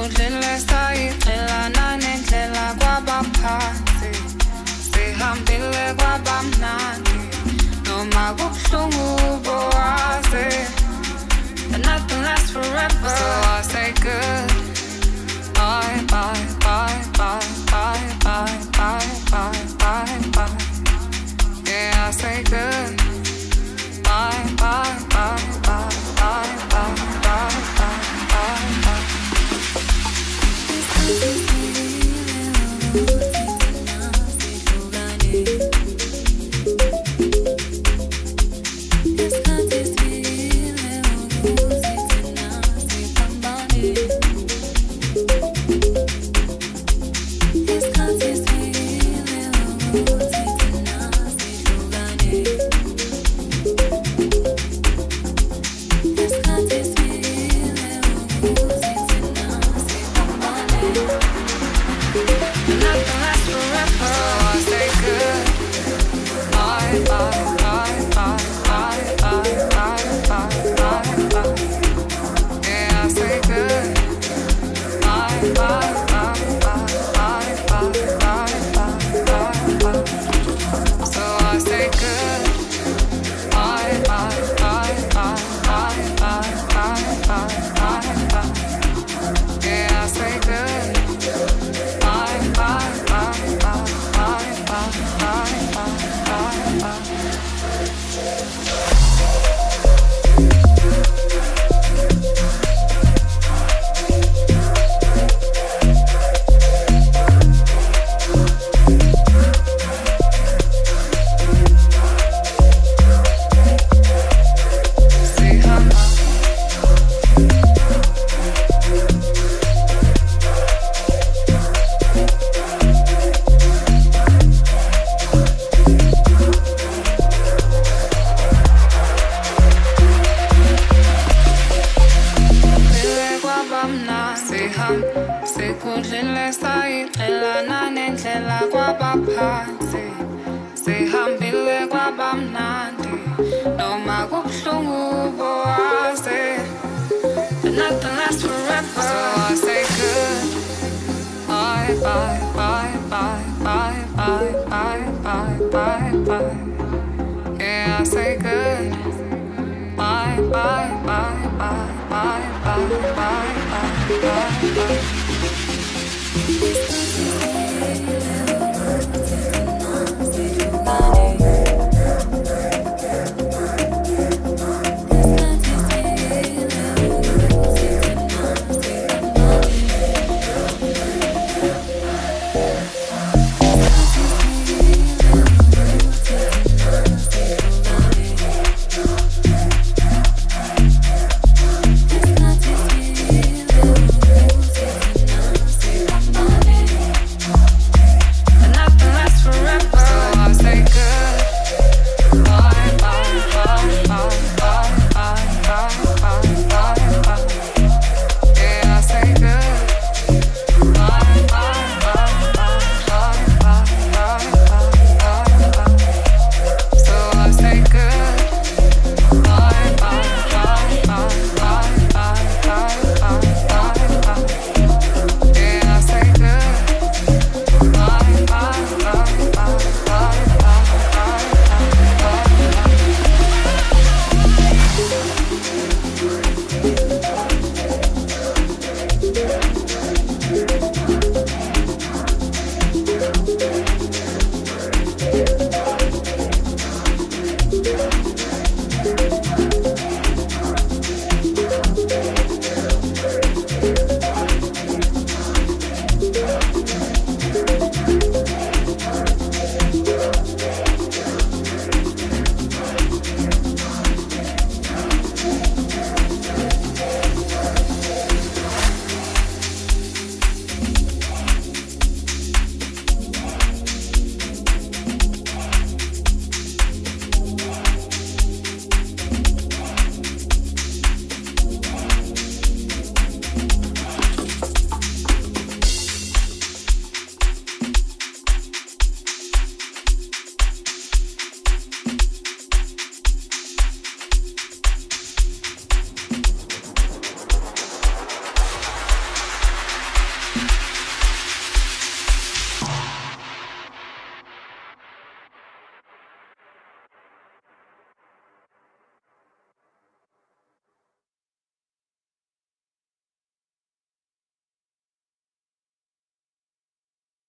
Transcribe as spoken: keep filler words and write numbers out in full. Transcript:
Sikudlile sayixelana nendlela kwabaphansi, sihambile kwabamnandi noma kubuhlungu bowazi. But nothing lasts forever, so I say good. Bye, bye, bye, bye, bye, bye, bye, bye, bye, bye. Yeah, I say good. Bye, bye, bye, bye, bye, bye, bye, bye, bye, bye. Sikudlile sayixelana nendlela kwabaphansi, sihambile kwabamnandi noma kubuhlungu bowazi. But nothing lasts forever, so I say good. Bye, bye, bye, bye, bye, bye, bye, bye, bye, bye. Yeah, I say good. Bye, bye, bye, bye, bye, bye, bye, bye, bye, bye.